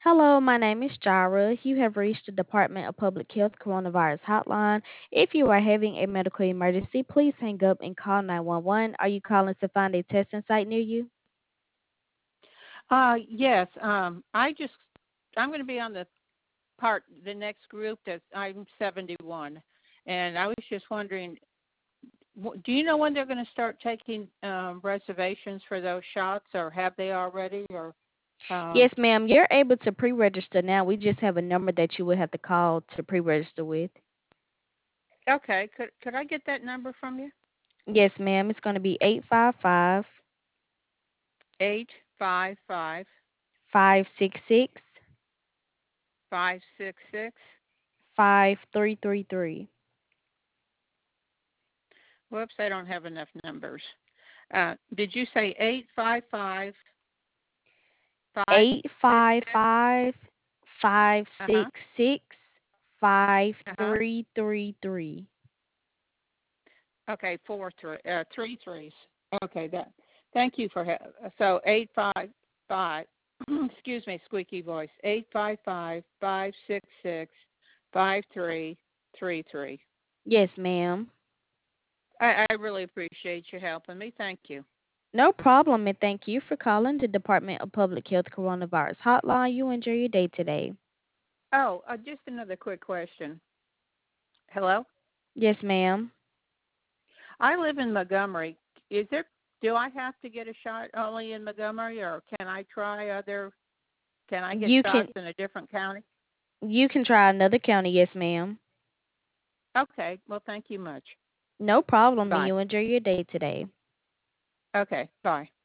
Hello, my name is Jara. You have reached the Department of Public Health Coronavirus Hotline. If you are having a medical emergency, please hang up and call 911. Are you calling to find a testing site near you? Yes. I'm going to be on the next group that I'm 71, and I was just wondering, do you know when they're going to start taking reservations for those shots, or have they already? Or Yes, um, ma'am. You're able to pre register now. We just have a number that you would have to call to pre register with. okay, could I get that number from you? Yes, ma'am. It's going to be 855 855 566 566. 5333. Whoops, I don't have enough numbers. Did you say 855 566? 855 Uh huh. 566 Uh huh. 5333. Okay, three threes. Okay, that. Thank you for so 855. Excuse me, squeaky voice. 855-566-5333. Yes, ma'am. I really appreciate you helping me. Thank you. No problem, and thank you for calling the Department of Public Health Coronavirus Hotline. You enjoy your day today. Oh, just another quick question. Hello. Yes, ma'am. I live in Montgomery. Is there? Do I have to get a shot only in Montgomery, or can I try other? Can I get You can shots in a different county? you can try another county, yes, ma'am. Okay. Well, thank you much. No problem, and Bye. you enjoy your day today. Okay. Bye.